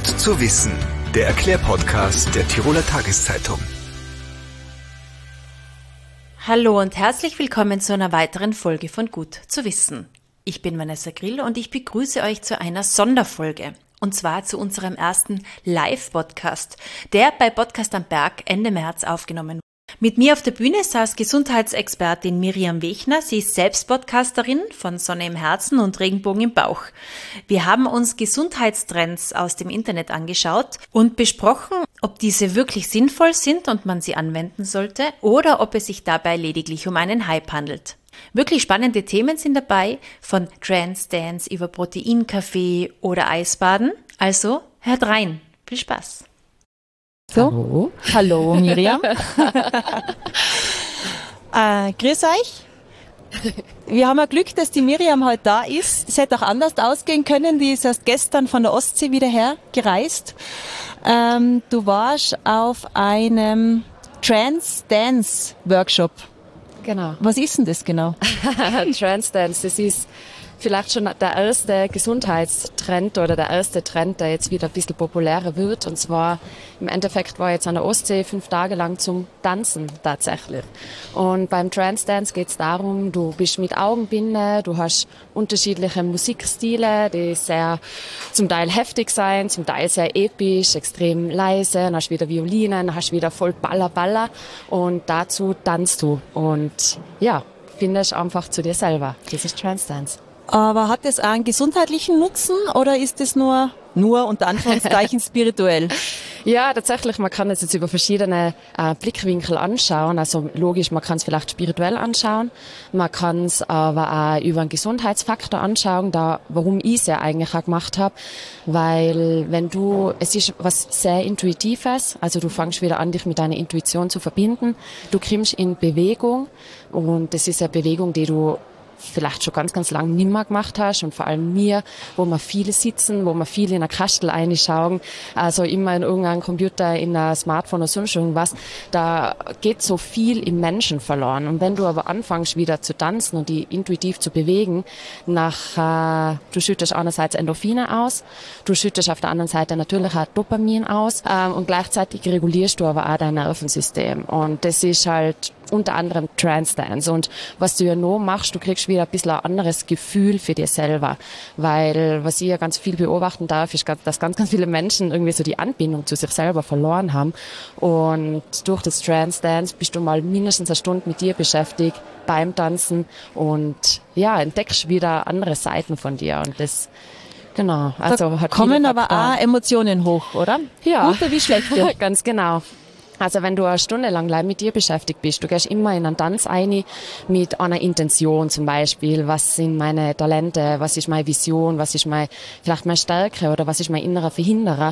Gut zu wissen, der Erklärpodcast der Tiroler Tageszeitung. Hallo und herzlich willkommen zu einer weiteren Folge von Gut zu wissen. Ich bin Vanessa Grill und ich begrüße euch zu einer Sonderfolge. Und zwar zu unserem ersten Live-Podcast, der bei Podcast am Berg Ende März aufgenommen wurde. Mit mir auf der Bühne saß Gesundheitsexpertin Miriam Wechner. Sie ist selbst Podcasterin von Sonne im Herzen und Regenbogen im Bauch. Wir haben uns Gesundheitstrends aus dem Internet angeschaut und besprochen, ob diese wirklich sinnvoll sind und man sie anwenden sollte oder ob es sich dabei lediglich um einen Hype handelt. Wirklich spannende Themen sind dabei, von Trance-Dance über Proteinkaffee oder Eisbaden. Also hört rein. Viel Spaß. So. Hallo Miriam. Grüß euch. Wir haben ja Glück, dass die Miriam heute da ist. Es hätte auch anders ausgehen können. Die ist erst gestern von der Ostsee wieder hergereist. Du warst auf einem Trance-Dance-Workshop. Genau. Was ist denn das genau? Trance-Dance, das ist vielleicht schon der erste Gesundheitstrend oder der erste Trend, der jetzt wieder ein bisschen populärer wird. Und zwar im Endeffekt war jetzt an der Ostsee 5 Tage lang zum Tanzen tatsächlich. Und beim Trance-Dance geht es darum, du bist mit Augenbinde, du hast unterschiedliche Musikstile, die sehr zum Teil heftig sein, zum Teil sehr episch, extrem leise, dann hast du wieder Violinen, dann hast du wieder voll Baller und dazu tanzt du. Und ja, findest einfach zu dir selber. Das ist Trance-Dance. Aber hat das auch einen gesundheitlichen Nutzen oder ist es nur unter Anführungszeichen spirituell? Ja, tatsächlich, man kann es jetzt über verschiedene Blickwinkel anschauen. Also logisch, man kann es vielleicht spirituell anschauen, man kann es aber auch über einen Gesundheitsfaktor anschauen, warum ich es ja eigentlich auch gemacht habe. Weil es ist was sehr Intuitives, also du fängst wieder an, dich mit deiner Intuition zu verbinden. Du kommst in Bewegung und das ist eine Bewegung, die du vielleicht schon ganz, ganz lange nicht mehr gemacht hast und vor allem mir, wo wir viele sitzen, wo wir viele in eine Kastel reinschauen, also immer in irgendeinem Computer, in ein Smartphone oder sonst irgendwas, da geht so viel im Menschen verloren. Und wenn du aber anfängst wieder zu tanzen und die intuitiv zu bewegen, du schüttest einerseits Endorphine aus, du schüttest auf der anderen Seite natürlich auch Dopamin aus und gleichzeitig regulierst du aber auch dein Nervensystem. Und das ist halt unter anderem Trance-Dance. Und was du ja noch machst, du kriegst wieder ein bisschen ein anderes Gefühl für dir selber. Weil, was ich ja ganz viel beobachten darf, ist, dass ganz, ganz viele Menschen irgendwie so die Anbindung zu sich selber verloren haben. Und durch das Trance-Dance bist du mal mindestens eine Stunde mit dir beschäftigt beim Tanzen und ja, entdeckst wieder andere Seiten von dir. Und das genau. Also da hat kommen aber auch Emotionen hoch, oder? Ja. Gute wie schlechte. Ganz genau. Also wenn du eine Stunde lang mit dir beschäftigt bist, du gehst immer in einen Tanz rein mit einer Intention zum Beispiel, was sind meine Talente, was ist meine Vision, was ist vielleicht meine Stärke oder was ist mein innerer Verhinderer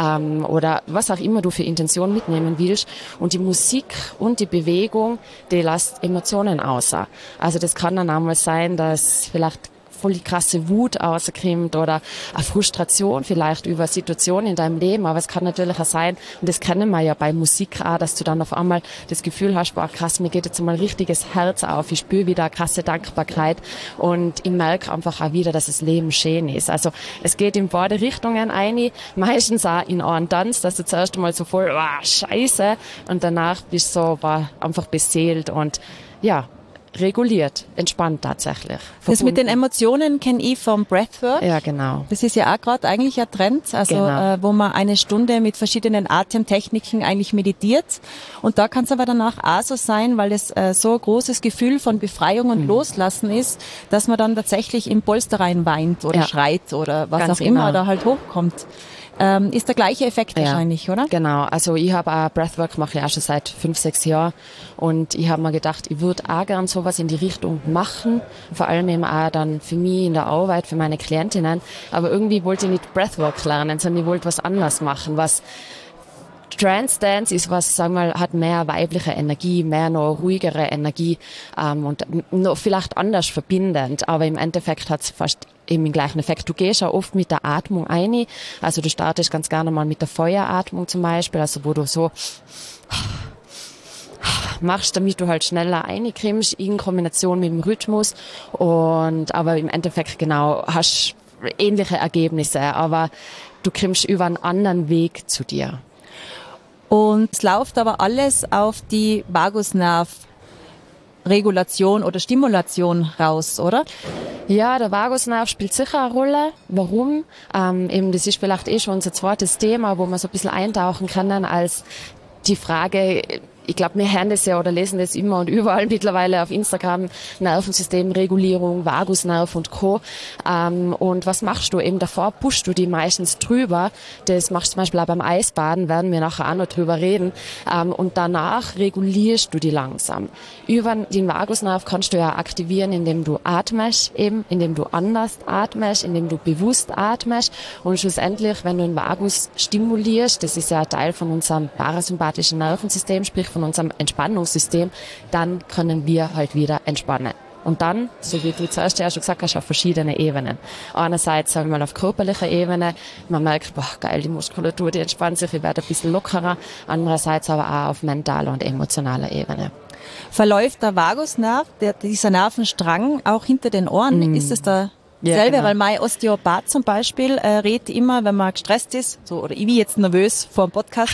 oder was auch immer du für Intention mitnehmen willst. Und die Musik und die Bewegung, die lässt Emotionen aus. Also das kann dann einmal sein, dass vielleicht voll die krasse Wut rauskommt oder eine Frustration vielleicht über Situationen in deinem Leben. Aber es kann natürlich auch sein, und das kennen wir ja bei Musik auch, dass du dann auf einmal das Gefühl hast, boah krass, mir geht jetzt mal ein richtiges Herz auf. Ich spüre wieder eine krasse Dankbarkeit und ich merke einfach auch wieder, dass das Leben schön ist. Also es geht in beide Richtungen ein, meistens auch in einen Tanz, dass du zuerst einmal so voll, scheiße, und danach bist du so einfach beseelt und ja, reguliert, entspannt tatsächlich. Das mit den Emotionen kenne ich vom Breathwork. Ja, genau. Das ist ja auch gerade eigentlich ein Trend, also genau. Wo man eine Stunde mit verschiedenen Atemtechniken eigentlich meditiert. Und da kann es aber danach auch so sein, weil es so ein großes Gefühl von Befreiung und Loslassen ist, dass man dann tatsächlich im Polster rein weint oder schreit oder was Ganz auch immer genau. da halt hochkommt. Ist der gleiche Effekt wahrscheinlich, oder? Genau, also ich habe auch Breathwork, mache ich auch schon seit 5-6 Jahren und ich habe mir gedacht, ich würde auch gern sowas in die Richtung machen, vor allem eben auch dann für mich in der Arbeit, für meine Klientinnen, aber irgendwie wollte ich nicht Breathwork lernen, sondern ich wollte was anderes machen, was Trance-Dance ist was, sagen wir mal, hat mehr weibliche Energie, mehr noch ruhigere Energie und noch vielleicht anders verbindend, aber im Endeffekt hat es fast eben den gleichen Effekt. Du gehst auch oft mit der Atmung ein, also du startest ganz gerne mal mit der Feueratmung zum Beispiel, also wo du so machst, damit du halt schneller reinkrimmst in Kombination mit dem Rhythmus aber im Endeffekt genau hast ähnliche Ergebnisse, aber du kommst über einen anderen Weg zu dir. Und es läuft aber alles auf die Vagusnervregulation oder Stimulation raus, oder? Ja, der Vagusnerv spielt sicher eine Rolle. Warum? Eben, das ist vielleicht schon unser zweites Thema, wo wir so ein bisschen eintauchen können, als die Frage, ich glaube, wir hören das ja oder lesen das immer und überall mittlerweile auf Instagram, Nervensystemregulierung, Vagusnerv und Co. Und was machst du? Eben davor pushst du die meistens drüber. Das machst du zum Beispiel auch beim Eisbaden, werden wir nachher auch noch drüber reden. Und danach regulierst du die langsam. Über den Vagusnerv kannst du ja aktivieren, indem du atmest, eben, indem du anders atmest, indem du bewusst atmest. Und schlussendlich, wenn du den Vagus stimulierst, das ist ja ein Teil von unserem parasympathischen Nervensystem, sprich von unserem Entspannungssystem, dann können wir halt wieder entspannen. Und dann, so wie du zuerst ja schon gesagt hast, auf verschiedene Ebenen. Einerseits, sagen wir mal, auf körperlicher Ebene, man merkt, boah, geil, die Muskulatur, die entspannt sich, ich werde ein bisschen lockerer. Andererseits aber auch auf mentaler und emotionaler Ebene. Verläuft der Vagusnerv, dieser Nervenstrang, auch hinter den Ohren? Ist es da Ja, selber? genau. Weil mein Osteopath zum Beispiel rät immer, wenn man gestresst ist, so, oder ich bin jetzt nervös vor dem Podcast,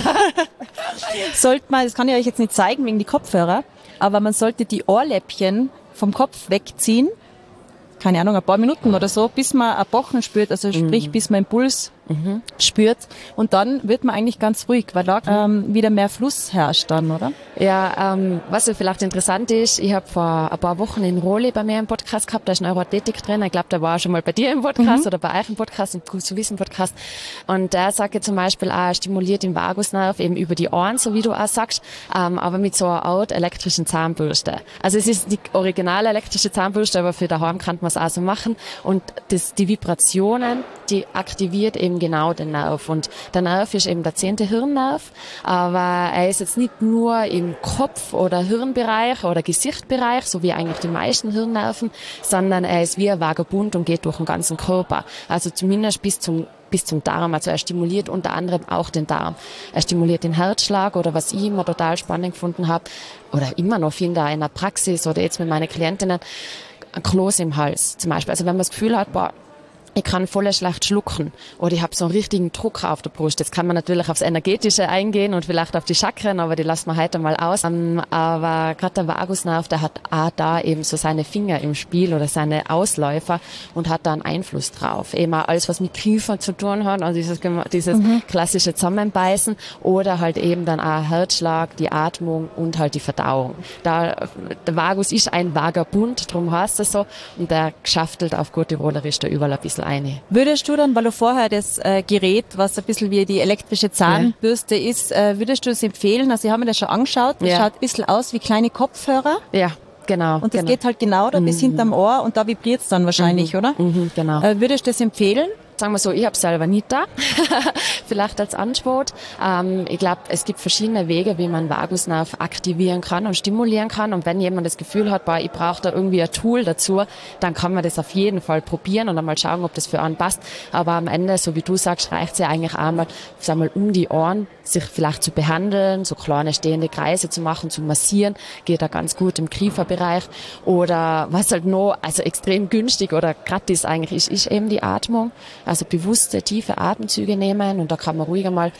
sollte man, das kann ich euch jetzt nicht zeigen wegen die Kopfhörer, aber man sollte die Ohrläppchen vom Kopf wegziehen, keine Ahnung, ein paar Minuten oder so, bis man ein Pochen spürt, also sprich, bis man einen Puls spürt. Und dann wird man eigentlich ganz ruhig, weil da wieder mehr Fluss herrscht dann, oder? Ja, was vielleicht interessant ist, ich habe vor ein paar Wochen in Roli bei mir im Podcast gehabt, da ist Neuroathletik drin. Ich glaube, der war auch schon mal bei dir im Podcast oder bei euch im Podcast, im Gut zu wissen Podcast. Und der sagt zum Beispiel auch, stimuliert den Vagusnerv eben über die Ohren, so wie du auch sagst, aber mit so einer Art elektrischen Zahnbürste. Also es ist die originale elektrische Zahnbürste, aber für daheim kann man es auch so machen. Und die Vibrationen, die aktiviert eben genau den Nerv. Und der Nerv ist eben der 10. Hirnnerv, aber er ist jetzt nicht nur im Kopf- oder Hirnbereich oder Gesichtbereich, so wie eigentlich die meisten Hirnnerven, sondern er ist wie ein Vagabund und geht durch den ganzen Körper. Also zumindest bis zum Darm. Also er stimuliert unter anderem auch den Darm. Er stimuliert den Herzschlag oder was ich immer total spannend gefunden habe oder immer noch finde in der Praxis oder jetzt mit meinen Klientinnen, ein Kloß im Hals zum Beispiel. Also wenn man das Gefühl hat, boah, ich kann voll schlecht schlucken oder ich habe so einen richtigen Druck auf der Brust. Jetzt kann man natürlich aufs Energetische eingehen und vielleicht auf die Chakren, aber die lassen wir heute mal aus. Aber gerade der Vagusnerv, der hat auch da eben so seine Finger im Spiel oder seine Ausläufer und hat da einen Einfluss drauf. Eben auch alles, was mit Kiefer zu tun hat, also dieses klassische Zusammenbeißen oder halt eben dann auch Herzschlag, die Atmung und halt die Verdauung. Der Vagus ist ein Vagabund, darum heißt es so, und der schaftelt auf gut Tirolerisch da überall ein bisschen eine. Würdest du dann, weil du vorher das Gerät, was ein bisschen wie die elektrische Zahnbürste ist, würdest du es empfehlen? Also ich habe mir das schon angeschaut, das schaut ein bisschen aus wie kleine Kopfhörer. Ja, genau. Und das geht halt genau da bis hinterm Ohr und da vibriert es dann wahrscheinlich, oder? Genau. Würdest du das empfehlen? Sagen wir so, ich habe selber nicht da, vielleicht als Anspruch. Ich glaube, es gibt verschiedene Wege, wie man Vagusnerv aktivieren kann und stimulieren kann. Und wenn jemand das Gefühl hat, boah, ich brauche da irgendwie ein Tool dazu, dann kann man das auf jeden Fall probieren und einmal schauen, ob das für einen passt. Aber am Ende, so wie du sagst, reicht es ja eigentlich einmal, sag mal, um die Ohren sich vielleicht zu behandeln, so kleine stehende Kreise zu machen, zu massieren, geht da ganz gut im Kieferbereich. Oder was halt noch, also extrem günstig oder gratis eigentlich ist eben die Atmung. Also bewusste, tiefe Atemzüge nehmen und da kann man ruhig einmal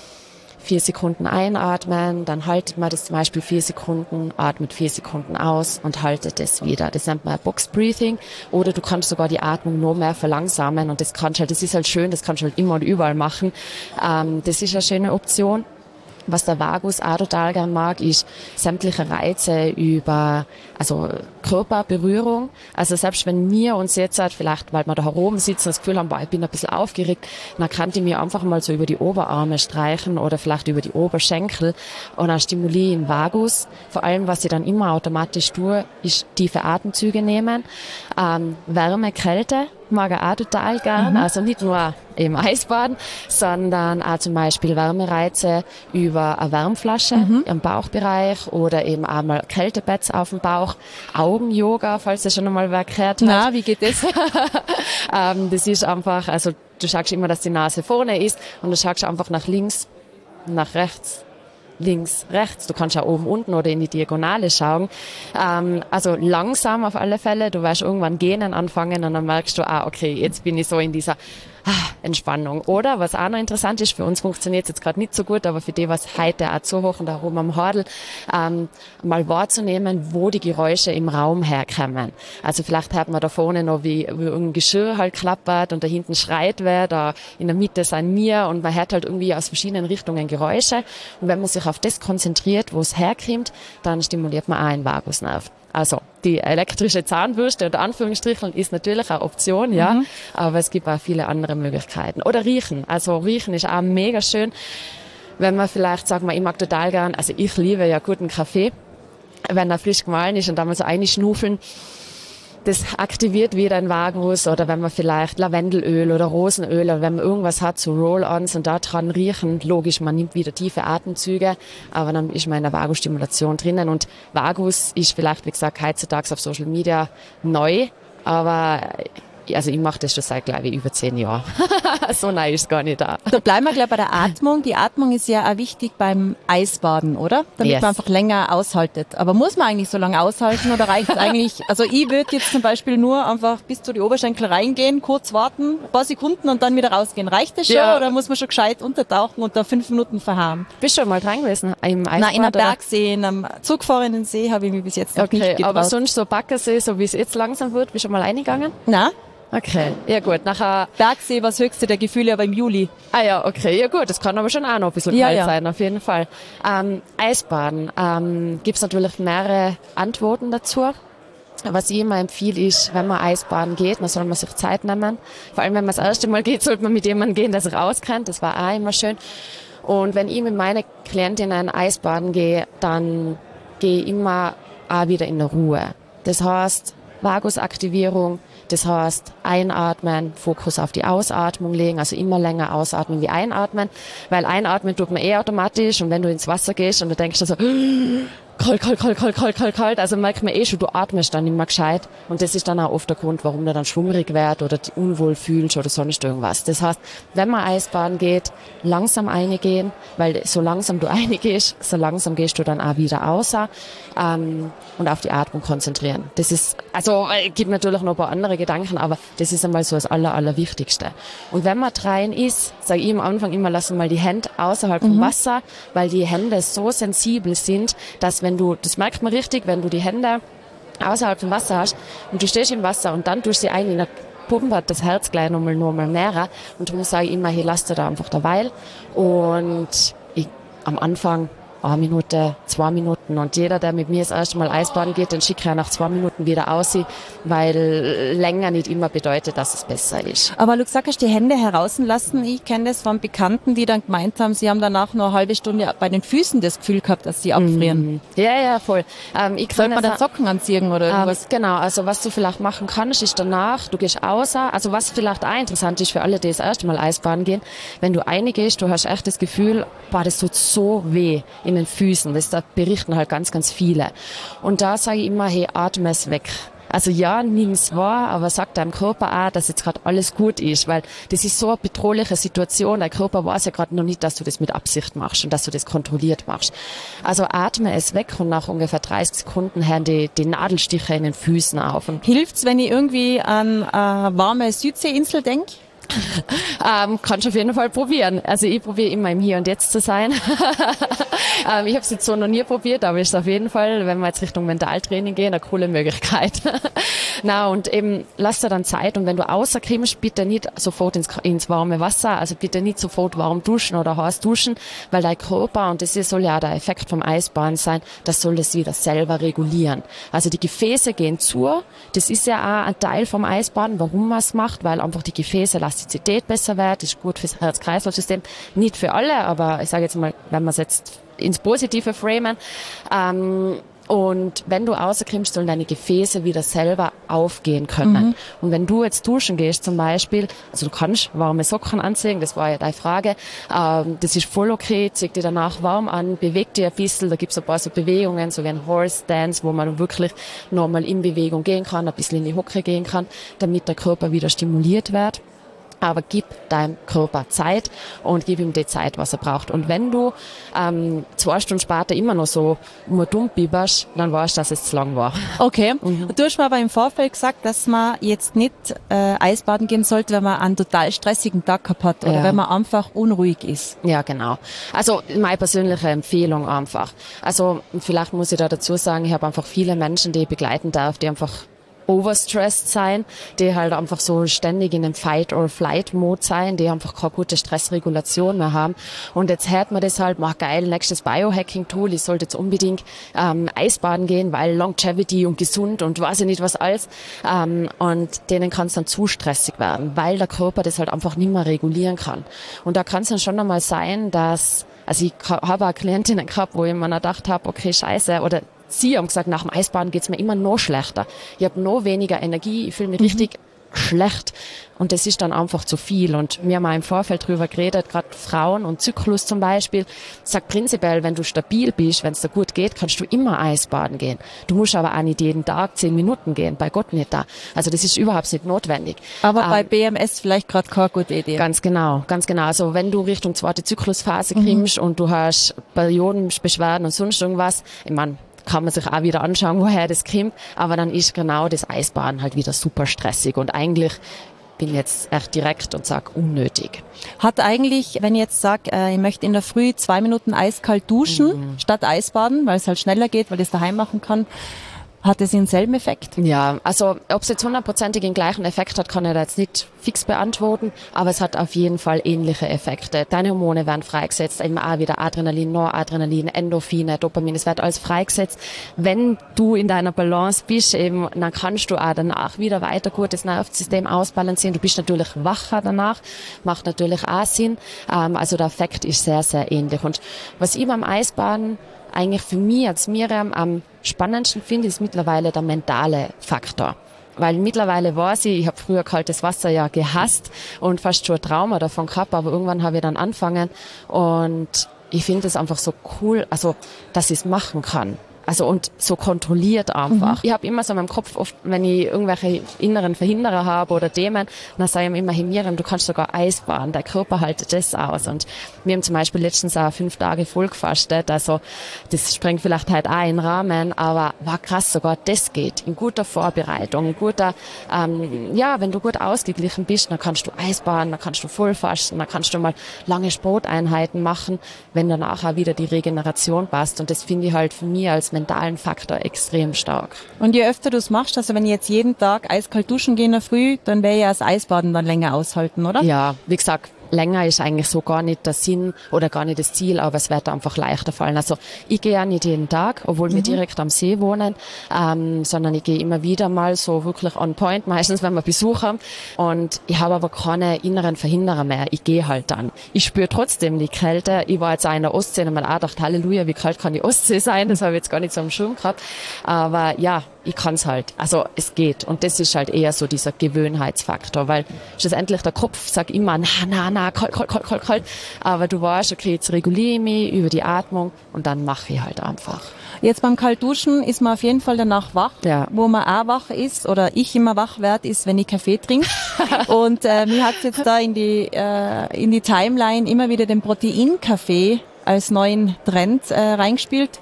4 Sekunden einatmen, dann haltet man das zum Beispiel 4 Sekunden, atmet 4 Sekunden aus und haltet es wieder. Das nennt man Box Breathing oder du kannst sogar die Atmung noch mehr verlangsamen und das ist halt schön, das kannst du halt immer und überall machen. Das ist eine schöne Option. Was der Vagus auch total gern mag, ist sämtliche Reize über, also Körperberührung. Also selbst wenn wir uns jetzt halt vielleicht, weil wir da oben sitzen, das Gefühl haben, boah, ich bin ein bisschen aufgeregt, dann kann ich mir einfach mal so über die Oberarme streichen oder vielleicht über die Oberschenkel und dann stimuliere ich den Vagus. Vor allem, was ich dann immer automatisch tue, ist tiefe Atemzüge nehmen, Wärme, Kälte. Mag ich auch total gern, also nicht nur im Eisbaden, sondern auch zum Beispiel Wärmereize über eine Wärmflasche im Bauchbereich oder eben auch mal Kältepads auf dem Bauch, Augen-Yoga, falls das schon einmal wer gehört hat. Na, wie geht das? Das ist einfach, also du schaust immer, dass die Nase vorne ist und du schaust einfach nach links, nach rechts. Links, rechts, du kannst auch oben, unten oder in die Diagonale schauen. Also langsam auf alle Fälle, du wirst irgendwann gähnen anfangen und dann merkst du, okay, jetzt bin ich so in dieser Entspannung. Oder, was auch noch interessant ist, für uns funktioniert es jetzt gerade nicht so gut, aber für die, was heute auch zuhören, da oben am Hordel, mal wahrzunehmen, wo die Geräusche im Raum herkommen. Also vielleicht hört man da vorne noch, wie ein Geschirr halt klappert und da hinten schreit wer, da in der Mitte sind wir und man hört halt irgendwie aus verschiedenen Richtungen Geräusche. Und wenn man sich auf das konzentriert, wo es herkommt, dann stimuliert man auch einen Vagusnerv. Also die elektrische Zahnbürste unter Anführungsstrichen ist natürlich eine Option, ja, aber es gibt auch viele andere Möglichkeiten. Oder riechen. Also riechen ist auch mega schön. Wenn man vielleicht, sagen wir, ich mag total gern, also ich liebe ja guten Kaffee, wenn er frisch gemahlen ist und dann mal so einschnuffeln, das aktiviert wieder ein Vagus. Oder wenn man vielleicht Lavendelöl oder Rosenöl oder wenn man irgendwas hat, so Roll-ons und da dran riechen, logisch, man nimmt wieder tiefe Atemzüge, aber dann ist man in der Vagusstimulation drinnen. Und Vagus ist vielleicht, wie gesagt, heutzutage auf Social Media neu, aber also ich mache das schon seit, glaube ich, über 10 Jahren. So neu ist es gar nicht da. Da bleiben wir gleich bei der Atmung. Die Atmung ist ja auch wichtig beim Eisbaden, oder? Damit man einfach länger aushaltet. Aber muss man eigentlich so lange aushalten oder reicht es eigentlich? Also ich würde jetzt zum Beispiel nur einfach bis zu die Oberschenkel reingehen, kurz warten, ein paar Sekunden und dann wieder rausgehen. Reicht das schon oder muss man schon gescheit untertauchen und da 5 Minuten verharren? Bist du schon mal dran gewesen im Eisbad? Nein, in einem Bergsee, in einem zugfahrenden See habe ich mich bis jetzt noch nicht getraut. Aber sonst so Backensee, so wie es jetzt langsam wird, bist du schon mal reingegangen? Nein. Okay, ja gut. Nachher Bergsee war das höchste der Gefühle, aber im Juli. Ah ja, okay, ja gut, das kann aber schon auch noch ein bisschen kalt sein, auf jeden Fall. Eisbaden, gibt's natürlich mehrere Antworten dazu. Was ich immer empfehle, ist, wenn man Eisbaden geht, dann soll man sich Zeit nehmen. Vor allem, wenn man das erste Mal geht, sollte man mit jemandem gehen, der sich auskennt. Das war auch immer schön. Und wenn ich mit meinen Klientinnen Eisbaden gehe, dann gehe ich immer auch wieder in der Ruhe. Das heißt, Vagusaktivierung, das heißt einatmen, Fokus auf die Ausatmung legen, also immer länger ausatmen wie einatmen, weil einatmen tut man automatisch und wenn du ins Wasser gehst und du denkst so, kalt, also merkt man schon, du atmest dann immer gescheit und das ist dann auch oft der Grund, warum du dann schwummerig wird oder dich unwohl fühlst oder sonst irgendwas. Das heißt, wenn man Eisbaden geht, langsam reingehen, weil so langsam du reingehst, so langsam gehst du dann auch wieder raus und auf die Atmung konzentrieren. Das ist, also gibt natürlich noch ein paar andere Gedanken, aber das ist einmal so das Allerwichtigste. Und wenn man rein ist, sage ich am Anfang immer, lassen mal die Hände außerhalb vom Wasser, weil die Hände so sensibel sind, dass das merkt man richtig, wenn du die Hände außerhalb vom Wasser hast und du stehst im Wasser und dann tust du sie ein, in der Pumpe hat das Herz gleich nochmal mehr und darum sage ich immer, hier lass dir da einfach derweil und am Anfang 1 Minute, 2 Minuten und jeder, der mit mir das erste Mal Eisbaden geht, den schicke ich nach 2 Minuten wieder aus, weil länger nicht immer bedeutet, dass es besser ist. Aber du gesagt hast, die Hände heraußen lassen. Ich kenne das von Bekannten, die dann gemeint haben, sie haben danach noch eine halbe Stunde bei den Füßen das Gefühl gehabt, dass sie abfrieren. Ja, voll. Sollte man dann Socken anziehen oder irgendwas? Genau, also was du vielleicht machen kannst, ist danach, du gehst raus, also was vielleicht auch interessant ist für alle, die das erste Mal Eisbaden gehen, wenn du reingehst, du hast echt das Gefühl, das tut so weh in den Füßen, da berichten halt ganz viele. Und da sage ich immer, hey, atme es weg. Also ja, nimm's wahr, aber sag deinem Körper auch, dass jetzt gerade alles gut ist, weil das ist so eine bedrohliche Situation. Dein Körper weiß ja gerade noch nicht, dass du das mit Absicht machst und dass du das kontrolliert machst. Also atme es weg und nach ungefähr 30 Sekunden hören die Nadelstiche in den Füßen auf. Und hilft's, wenn ich irgendwie an eine warme Südseeinsel denke? Kannst du auf jeden Fall probieren. Also ich probiere immer im Hier und Jetzt zu sein. Ich habe es jetzt so noch nie probiert, aber ist auf jeden Fall, wenn wir jetzt Richtung Mentaltraining gehen, eine coole Möglichkeit. Na und eben lass dir dann Zeit und wenn du rauskommst, bitte nicht sofort ins warme Wasser, also bitte nicht sofort warm duschen oder heiß duschen, weil dein Körper, und das soll ja der Effekt vom Eisbaden sein, das soll das wieder selber regulieren. Also die Gefäße gehen zu, das ist ja auch ein Teil vom Eisbaden, warum man es macht, weil einfach die Gefäße Elastizität besser wird, ist gut fürs Herz-Kreislauf-System, nicht für alle, aber ich sage jetzt mal, wenn man es jetzt ins Positive framen, und wenn du rauskommst, sollen deine Gefäße wieder selber aufgehen können. Und wenn du jetzt duschen gehst zum Beispiel, also du kannst warme Socken anziehen, das war ja deine Frage, das ist voll okay, zieh dir danach warm an, beweg dich ein bisschen, da gibt's ein paar so Bewegungen, so wie ein Horse Dance, wo man wirklich nochmal in Bewegung gehen kann, ein bisschen in die Hocke gehen kann, damit der Körper wieder stimuliert wird. Aber gib deinem Körper Zeit und gib ihm die Zeit, was er braucht. Und wenn du 2 Stunden später immer noch so dumm bieberst, dann weißt du, dass es zu lang war. Okay. Du hast mir aber im Vorfeld gesagt, dass man jetzt nicht Eisbaden gehen sollte, wenn man einen total stressigen Tag gehabt hat oder wenn man einfach unruhig ist. Ja, genau. Also meine persönliche Empfehlung einfach. Also vielleicht muss ich da dazu sagen, ich habe einfach viele Menschen, die ich begleiten darf, die einfach overstressed sein, die halt einfach so ständig in einem Fight-or-Flight-Mode sein, die einfach keine gute Stressregulation mehr haben. Und jetzt hört man das halt, geil, nächstes Biohacking-Tool, ich sollte jetzt unbedingt Eisbaden gehen, weil Longevity und gesund und weiß ich nicht was alles. Und denen kann es dann zu stressig werden, weil der Körper das halt einfach nicht mehr regulieren kann. Und da kann es dann schon einmal sein, dass, also ich habe auch Klientinnen gehabt, wo ich mir gedacht habe, okay, scheiße, oder sie haben gesagt, nach dem Eisbaden geht's mir immer noch schlechter. Ich habe noch weniger Energie, ich fühle mich richtig schlecht. Und das ist dann einfach zu viel. Und wir haben auch im Vorfeld drüber geredet, gerade Frauen und Zyklus zum Beispiel. Sagt prinzipiell, wenn du stabil bist, wenn es dir gut geht, kannst du immer Eisbaden gehen. Du musst aber auch nicht jeden Tag 10 Minuten gehen, bei Gott nicht da. Also das ist überhaupt nicht notwendig. Aber bei BMS vielleicht gerade keine gute Idee. Ganz genau, ganz genau. Also wenn du Richtung 2. Zyklusphase kommst und du hast Periodenbeschwerden und sonst irgendwas, ich meine, kann man sich auch wieder anschauen, woher das kommt. Aber dann ist genau das Eisbaden halt wieder super stressig. Und eigentlich bin ich jetzt echt direkt und sage unnötig. Hat eigentlich, wenn ich jetzt sage, ich möchte in der Früh 2 Minuten eiskalt duschen, statt Eisbaden, weil es halt schneller geht, weil ich es daheim machen kann, hat es denselben Effekt? Ja, also ob es jetzt 100%ig den gleichen Effekt hat, kann ich da jetzt nicht fix beantworten, aber es hat auf jeden Fall ähnliche Effekte. Deine Hormone werden freigesetzt, eben auch wieder Adrenalin, Noradrenalin, Endorphine, Dopamin, es wird alles freigesetzt. Wenn du in deiner Balance bist, eben, dann kannst du auch danach wieder weiter gut das Nervensystem ausbalancieren. Du bist natürlich wacher danach, macht natürlich auch Sinn. Also der Effekt ist sehr, sehr ähnlich. Und was ich beim Eisbaden eigentlich für mich als Miriam am spannendsten finde, ist mittlerweile der mentale Faktor. Weil mittlerweile weiß ich habe früher kaltes Wasser ja gehasst und fast schon ein Trauma davon gehabt, aber irgendwann habe ich dann angefangen und ich finde es einfach so cool, also dass ich es machen kann. Also und so kontrolliert einfach. Ich habe immer so in meinem Kopf oft, wenn ich irgendwelche inneren Verhinderer habe oder Themen, dann sage ich mir immer, hey Miriam, du kannst sogar Eisbaden, der Körper haltet das aus. Und wir haben zum Beispiel letztens auch 5 Tage voll gefastet, also das sprengt vielleicht halt auch in den Rahmen, aber war krass, sogar das geht. In guter Vorbereitung, in guter, wenn du gut ausgeglichen bist, dann kannst du Eisbaden, dann kannst du voll fasten, dann kannst du mal lange Sporteinheiten machen, wenn danach auch wieder die Regeneration passt. Und das finde ich halt für mich als mentalen Faktor extrem stark. Und je öfter du es machst, also wenn ich jetzt jeden Tag eiskalt duschen gehe in der Früh, dann werde ich ja das Eisbaden dann länger aushalten, oder? Ja, wie gesagt, länger ist eigentlich so gar nicht der Sinn oder gar nicht das Ziel, aber es wird einfach leichter fallen. Also ich gehe ja nicht jeden Tag, obwohl wir direkt am See wohnen, sondern ich gehe immer wieder mal so wirklich on point, meistens wenn wir Besuch haben. Und ich habe aber keine inneren Verhinderer mehr. Ich gehe halt dann. Ich spüre trotzdem die Kälte. Ich war jetzt auch in der Ostsee und habe mir auch gedacht, Halleluja, wie kalt kann die Ostsee sein? Das habe ich jetzt gar nicht so am Schirm gehabt. Aber ja, ich kann's halt. Also es geht. Und das ist halt eher so dieser Gewöhnheitsfaktor, weil schlussendlich der Kopf sagt immer, na, kalt. Aber du weißt, okay, jetzt reguliere ich mich über die Atmung und dann mache ich halt einfach. Jetzt beim Kaltduschen ist man auf jeden Fall danach wach. Ja. Wo man auch wach ist oder ich immer wach werde, ist, wenn ich Kaffee trinke. Und mir hat jetzt da in die Timeline immer wieder den Proteinkaffee als neuen Trend reingespielt.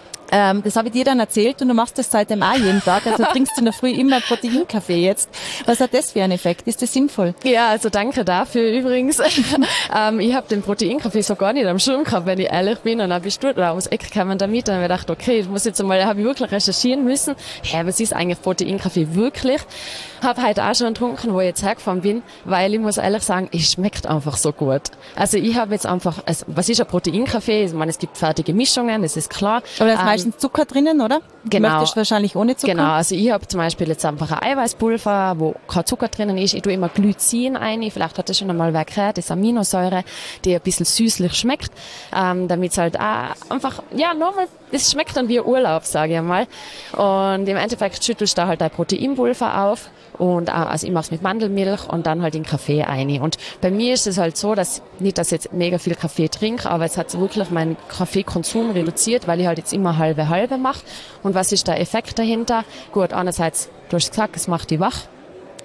Das habe ich dir dann erzählt und du machst das seitdem auch jeden Tag. Also trinkst du in der Früh immer Proteinkaffee jetzt. Was hat das für einen Effekt? Ist das sinnvoll? Ja, also danke dafür übrigens. Ich habe den Proteinkaffee so gar nicht am Schirm gehabt, wenn ich ehrlich bin. Und dann bist du da ums Eck gekommen damit und habe gedacht, okay, ich muss jetzt einmal, habe ich wirklich recherchieren müssen. Was ist eigentlich Proteinkaffee wirklich? Habe heute auch schon getrunken, wo ich jetzt hergefahren bin, weil ich muss ehrlich sagen, es schmeckt einfach so gut. Also ich habe jetzt einfach, was ist ein Proteinkaffee? Ich meine, es gibt fertige Mischungen, das ist klar. Aber da ist meistens Zucker drinnen, oder? Genau. Du möchtest wahrscheinlich ohne Zucker. Genau, also ich habe zum Beispiel jetzt einfach ein Eiweißpulver, wo kein Zucker drinnen ist. Ich tue immer Glycin ein, vielleicht hat das schon einmal wer gehört, das ist Aminosäure, die ein bisschen süßlich schmeckt, damit es halt auch einfach, ja, normal, es schmeckt dann wie Urlaub, sage ich einmal. Und im Endeffekt schüttelst du da halt ein Proteinpulver auf. Und also ich mache es mit Mandelmilch und dann halt in Kaffee rein. Und bei mir ist es halt so, dass ich jetzt mega viel Kaffee trinke, aber es hat wirklich meinen Kaffeekonsum reduziert, weil ich halt jetzt immer halbe mache. Und was ist der Effekt dahinter? Gut, einerseits, du hast gesagt, es macht dich wach.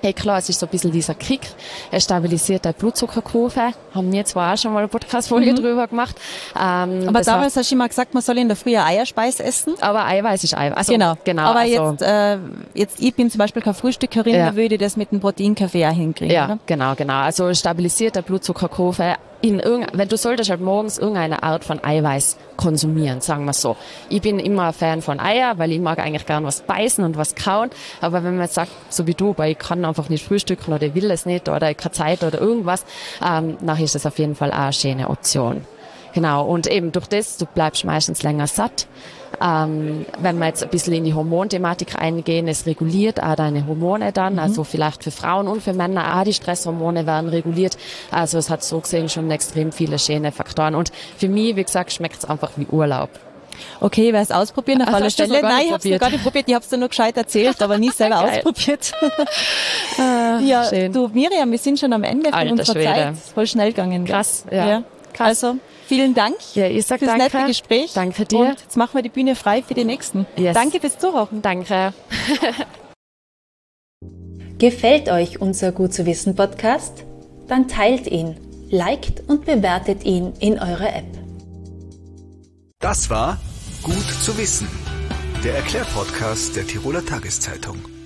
Hey, klar, es ist so ein bisschen dieser Kick. Er stabilisiert die Blutzuckerkurve. Haben wir zwar auch schon mal eine Podcast-Folge drüber gemacht. Aber damals hast du immer gesagt, man soll in der Früh Eierspeis essen. Aber Eiweiß ist Eiweiß. Also, genau. Aber also, jetzt, ich bin zum Beispiel keine Frühstückerin, da würde ich das mit einem Proteinkaffee auch hinkriegen, ja, oder? Genau. Also stabilisiert der Blutzuckerkurve. Wenn du solltest halt morgens irgendeine Art von Eiweiß konsumieren, sagen wir so. Ich bin immer ein Fan von Eier, weil ich mag eigentlich gern was beißen und was kauen. Aber wenn man jetzt sagt, so wie du, weil ich kann einfach nicht frühstücken oder ich will es nicht oder ich habe keine Zeit oder irgendwas, nachher ist das auf jeden Fall auch eine schöne Option. Genau, und eben durch das, du bleibst meistens länger satt. Wenn wir jetzt ein bisschen in die Hormonthematik eingehen, es reguliert auch deine Hormone dann, also vielleicht für Frauen und für Männer auch die Stresshormone werden reguliert. Also es hat so gesehen schon extrem viele schöne Faktoren. Und für mich, wie gesagt, schmeckt es einfach wie Urlaub. Okay, ich werde es ausprobieren auf alle Fälle. Nein, ich habe es noch gar nicht nicht probiert. Ich habe es dir nur gescheit erzählt, aber nie selber ausprobiert. Ja, schön. Du Miriam, wir sind schon am Ende von unserer Zeit. Voll schnell gegangen. Krass, ja. Krass. Also, vielen Dank ich sag fürs danke. nette Gespräch. Danke dir. Und jetzt machen wir die Bühne frei für die Nächsten. Yes. Danke fürs Zuhören. Danke. Gefällt euch unser Gut zu wissen Podcast? Dann teilt ihn, liked und bewertet ihn in eurer App. Das war Gut zu wissen, der Erklärpodcast der Tiroler Tageszeitung.